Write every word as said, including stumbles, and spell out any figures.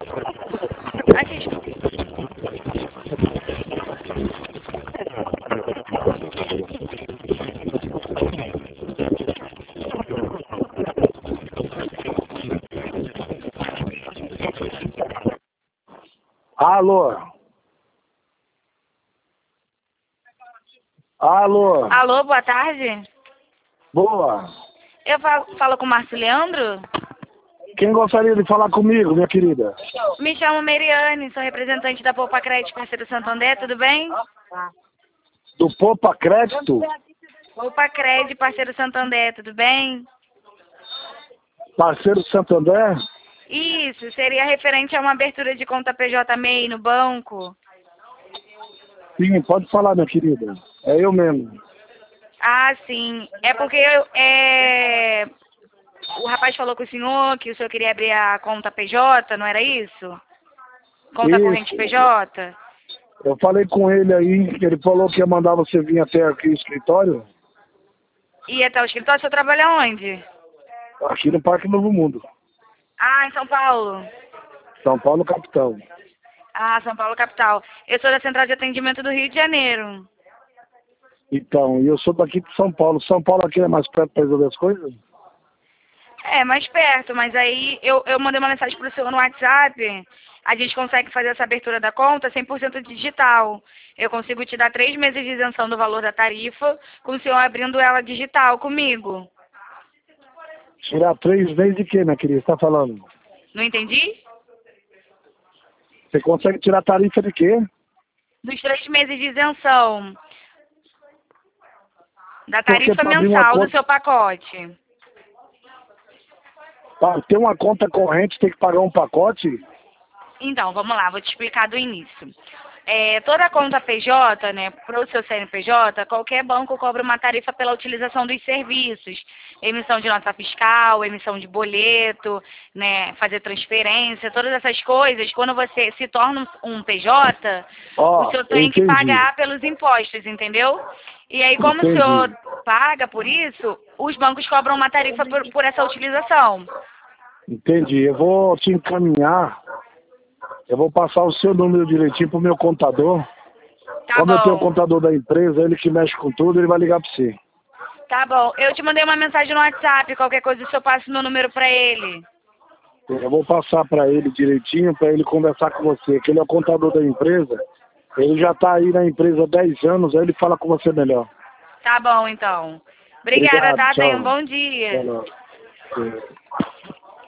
Aqui. Alô? Alô? Alô, boa tarde. Boa. Eu falo, falo com o Márcio Leandro? Quem gostaria de falar comigo, minha querida? Me chamo Meriane, sou representante da Poupa Crédito Parceiro Santander, tudo bem? Do Poupa Crédito? Poupa Crédito Parceiro Santander, tudo bem? Parceiro Santander? Isso, seria referente a uma abertura de conta P J M E I no banco. Sim, pode falar, minha querida. É eu mesmo. Ah, sim. É porque eu, é... o rapaz falou com o senhor que o senhor queria abrir a conta P J, não era isso? Conta Isso. corrente P J? Eu falei com ele aí, que ele falou que ia mandar você vir até aqui no escritório, E até o escritório, o senhor trabalha onde? aqui no Parque Novo Mundo, Ah, em São Paulo. São Paulo, capital. Ah, São Paulo, capital. Eu sou da Central de Atendimento do Rio de Janeiro. Então, e eu sou daqui de São Paulo. São Paulo aqui é mais perto para resolver as coisas? É, mais perto, mas aí eu, eu mandei uma mensagem pro senhor no WhatsApp. A gente consegue fazer essa abertura da conta cem por cento digital. Eu consigo te dar três meses de isenção do valor da tarifa, com o senhor abrindo ela digital comigo. Tirar três vezes de quê, minha querida? Você tá falando? Não entendi? Você consegue tirar tarifa de quê? Dos três meses de isenção. Da Porque tarifa para abrir uma mensal do conta, seu pacote. para ter uma conta corrente tem que pagar um pacote? Então, vamos lá, vou te explicar do início. É, toda conta P J, né, para o seu C N P J, qualquer banco cobra uma tarifa pela utilização dos serviços. Emissão de nota fiscal, emissão de boleto, né, fazer transferência, todas essas coisas. Quando você se torna um P J, Ó, o senhor eu tem que entendi. pagar pelos impostos, entendeu? E aí, como o Entendi. senhor paga por isso, os bancos cobram uma tarifa por, por essa utilização. Entendi. Eu vou te encaminhar. Eu vou passar o seu número direitinho pro meu contador. Tá Como eu tenho o bom. contador da empresa, ele que mexe com tudo, ele vai ligar para você. Tá bom. Eu te mandei uma mensagem no WhatsApp. Qualquer coisa, o senhor passa o meu número pra ele. Eu vou passar para ele direitinho, para ele conversar com você, que ele é o contador da empresa. Ele já está aí na empresa há dez anos, aí ele fala com você melhor. Tá bom, então. Obrigada, Obrigado, tá? Tenha um tchau. bom dia. Tchau.